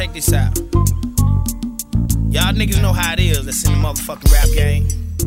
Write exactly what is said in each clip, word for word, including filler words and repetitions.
check this out. Y'all niggas know how it is that's in the motherfucking rap game.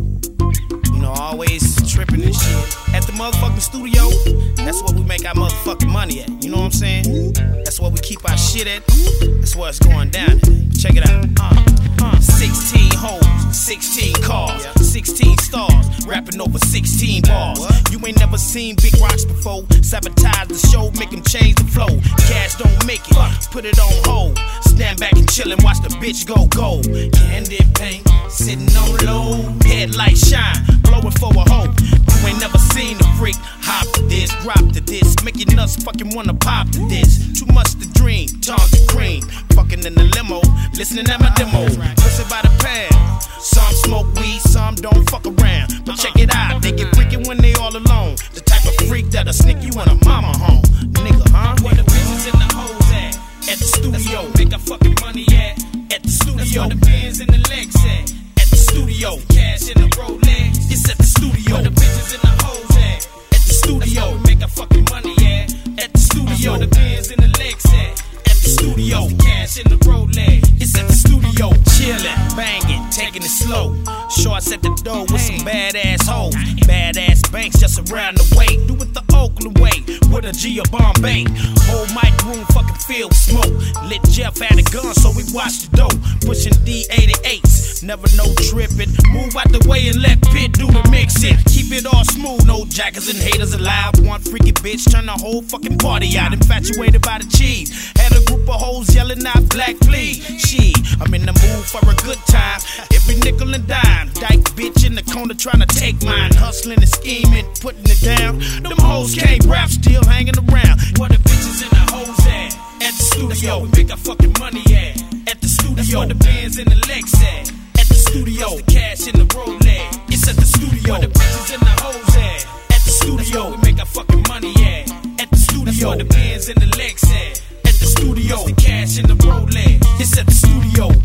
You know, always tripping and shit. At the motherfucking studio, that's where we make our motherfucking money at. You know what I'm saying? That's where we keep our shit at. That's where it's going down at. Check it out. Uh, uh, sixteen hoes, sixteen cars, sixteen stars, rapping over sixteen bars. You ain't never seen big rocks before. Sabotage the show, make them change the flow. Cash don't make it, put it on hold. Stand back and chill and watch the bitch go gold. Candy paint, sitting on low. Headlight shine, blowing for a hoe. You ain't never seen a freak. Hop to this, drop to this, make your nuts fucking wanna pop to this. Too much to dream, tongue to cream. Fucking in the limo, listening at my demo. Pussy by the pound. Some smoke weed, some don't fuck around. But check it out, they get freaking when they all alone. The type of freak that'll sneak you in a mama home. Nigga, huh? Where the bitches and the hoes at? At the studio. Make our fucking money at? At the studio. Where the Benz and the legs at? At the studio. Cash in the Rolex. It's at the studio. Where the bitches and the hoes at? At the studio. Make our fucking money at? At the studio. Where the Benz and the legs at? At the studio. Cash in the Rolex. It's at the studio. Chillin', bangin', taking it slow. Shorts at the door with some badass hoes. Badass banks just around the way. Do it the Oakland way with a G of Bombay. Whole mic room fucking filled with smoke. Lit Jeff had a gun so we watched the dough. Pushing D eighty-eights, never no trippin'. Move out the way and let Pit do the mixin'. Keep it all smooth, no jackers and haters allowed. One freaky bitch turn the whole fucking party out. Infatuated by the cheese. Had a group of hoes yelling out Black Flea. She, I'm in the mood for a good time. Every nickel and dime. Dyke bitch in the corner trying to take mine. Hustling and scheming, putting it down. Them hoes can't rap, still hanging around. Where the bitches and the hoes at? At the studio. We make our fucking money at? At the studio. That's where the Benz and the legs at? At the studio. The cash in the Rolex. It's at the studio. Where the bitches and the hoes at? At the studio. We make our fucking money at? At the studio. That's where the Benz and the legs at? At the studio. The cash in the Rolex. It's at the studio.